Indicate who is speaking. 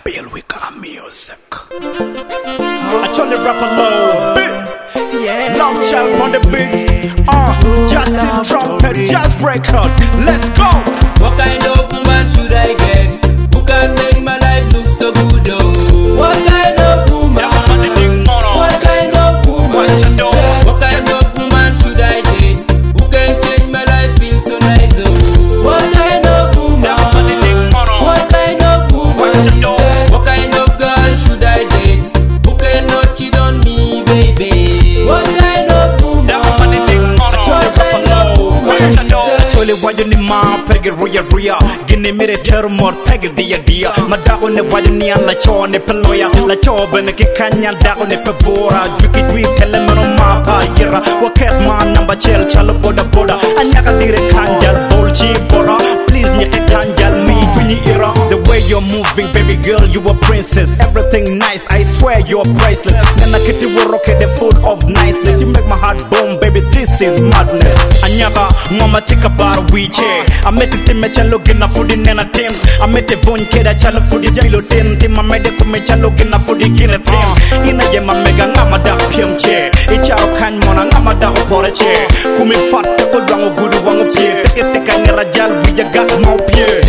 Speaker 1: Bill we got music. I told the rapper low. Yeah. Love child on the beat. Justin trumpet, just record. Let's go.
Speaker 2: What kind of woman should I get? Who can make my life look so good? Oh, what kind of woman? What kind of woman is that? What kind of woman should I date? Who can change my life feel so nice? Oh, what kind of woman? What kind of woman is that? What kind of girl should I date? Who cannot cheat on me, baby? What kind of woman? What kind of woman is that?
Speaker 1: Wajuni ma peggy ria gini mere termor peggy dia madako ne wajuni an la cho ne peloya la cho ben ke kanya dako ne pebora juki dwi telemano ma pa yira waket ma namba chel chalo boda anyaka dire kanjal bolchi bora please nyeke kanjal mi twini ira the way you're moving baby girl you a princess everything nice I swear you're priceless nana kiti woroke the full of niceness you make my heart boom baby this is madness anyaka ngoma chika bar wiche I met it in me chalo gina fudi nena tim I met it bon keda chalo fudi jalo tim tim I made it me chalo gina fudi gina tim ina ye ma mega ngama da piemche ichao kan mona ngama da oporeche kumi fat ko dwango gudu wango pie teke teka ngera jal wiya gat mau pie